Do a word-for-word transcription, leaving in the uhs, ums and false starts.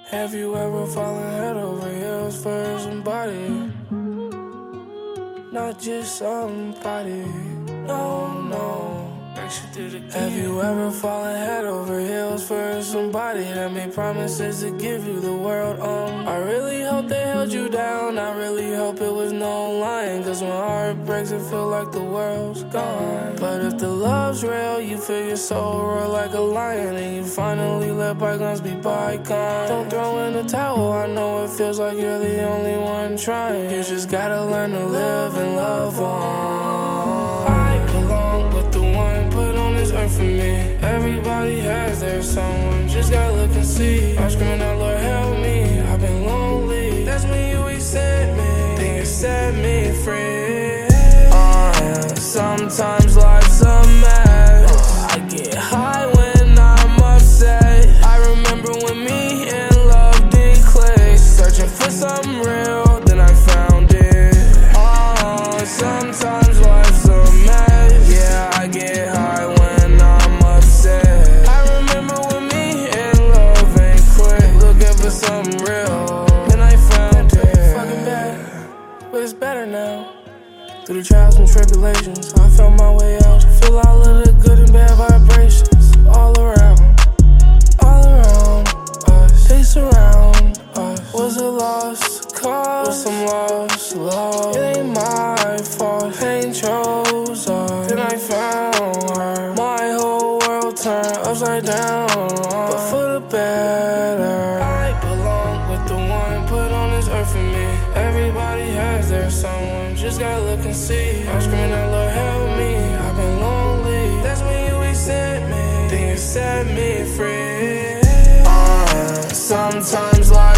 Have you ever fallen head over heels for somebody? Not just somebody, no, no. Have you ever fallen head over heels for somebody that made promises to give you the world? Um, I really hope they held you down. I really hope it was no lying. Cause when heart breaks, it feel like the world's gone. But if the love's real, you feel your soul roar like a lion, and you finally let bygones be bygones. Don't throw in the towel, I know it feels like you're the only one trying. You just gotta learn to live and love on. I belong with the one put on this earth for me. Everybody has their someone, just gotta look and see. I'm screaming out, Lord help me, I've been lonely. That's when you accept me, think it set me free. Oh yeah, sometimes life's a mess. I get high when I'm upset. I remember when me and love did click. Searching for something real, then I found it. Oh, sometimes life's a mess. Yeah, I get high when I'm upset. I remember when me and love ain't quick, looking for something real, then I found it. Fucking bad, but it's better now. Through the trials and tribulations, I found my way out. Feel all of the good and bad vibrations all around, all around us. They surround us. Was a lost cause, was some lost love. It ain't my fault, pain chose us. Then I found her. My whole world turned upside down, but for the better. I belong with the one put on this earth for me. Everybody has their someone, just gotta look and see. I'm screaming out, Lord help me, I've been lonely. That's when you accept me, think it set me free. Uh, sometimes life